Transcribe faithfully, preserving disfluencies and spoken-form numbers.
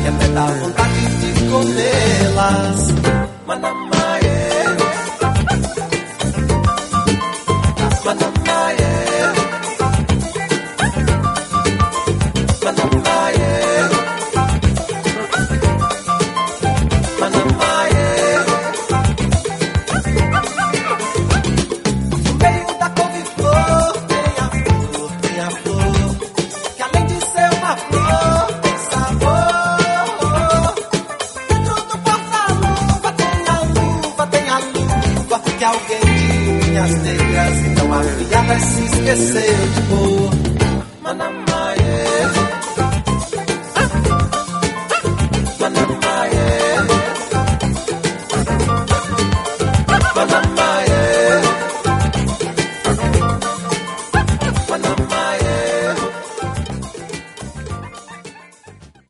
que até dá vontade de comê-las. Manamaie, Manamaie, Manamaie, Manamaie. No meio da couve-flor tem a flor, tem a flor, que além de ser uma flor tem sabor. Dentro do porta-luva tem a luva, tem a luva que alguém de unhas negras tão afiadas se esqueceu de pôr. Manamaie.